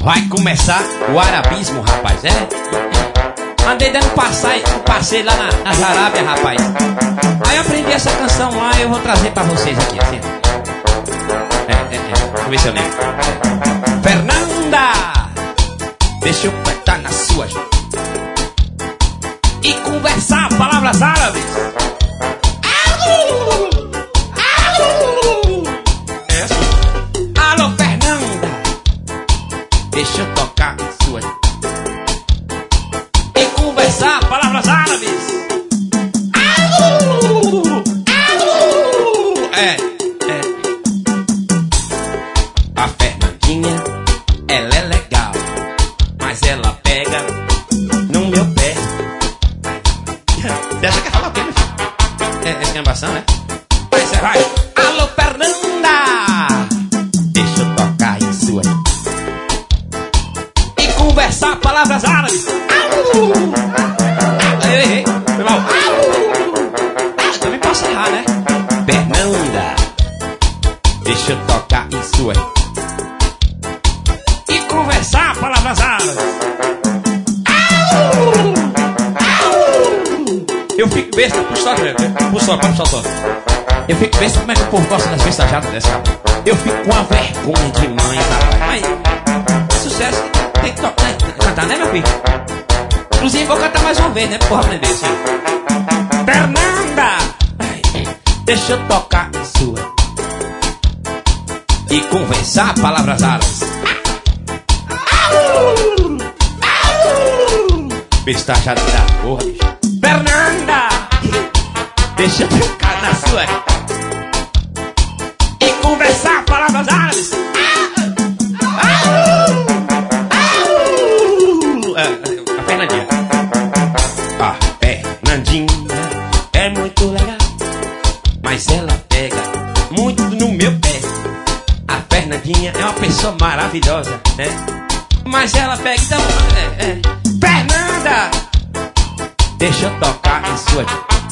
Vai começar o arabismo, rapaz, é? Andei dando passeio lá na Arábia, rapaz. Aí eu aprendi essa canção lá e eu vou trazer pra vocês aqui, assim. Vamos ver se eu lembro. Fernanda, deixa eu cantar nas suas e conversar palavras árabes. É assim. Alô, Fernanda, deixa eu tocar em suas e conversar palavras árabes. A Fernandinha, ela é legal, mas ela pega no meu pé. Você acha que é falar o quê, meu filho? É escambação, né? Aí você vai. Alô, Fernanda, deixa eu tocar em sua e conversar palavras árabes. Eu errei, foi mal. Eu também posso errar, né? Fernanda, deixa eu tocar em sua e conversar palavras árabes. Eu fico besta, puxa só, eu fico besta, como é que o povo gosta das bestajadas dessa, cara? Eu fico com a vergonha de mãe, rapaz. Mas sucesso tem que cantar, né, meu filho? Inclusive vou cantar mais uma vez, né, porra, aprender assim. Fernanda, deixa eu tocar em sua e conversar palavras árabes. Bestajada da porra, bicho. Fernanda, deixa eu tocar na sua e conversar palavras árabes. A Fernandinha. A Fernandinha é muito legal, mas ela pega muito no meu pé. A Fernandinha é uma pessoa maravilhosa, né? Mas ela pega, então... Fernanda, deixa eu tocar em sua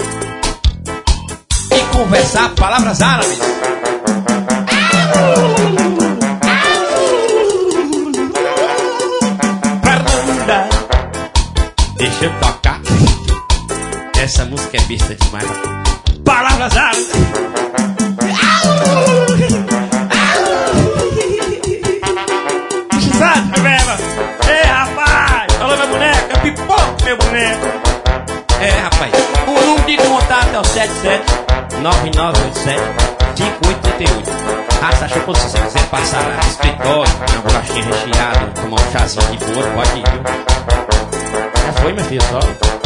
e conversar palavras árabes. Fernanda, deixa eu tocar. Essa música é besta demais. Palavras árabes. Sabe, Bela? Ei, rapaz! Alô, minha boneca! Pipoca, meu boneco! Rapaz, o número de contato é o 77-9987-5838. Achou que se você quiser passar no escritório, uma bolachinha recheada, tomar um chazinho de bolo, pode ir, viu? Já foi, meu filho, só.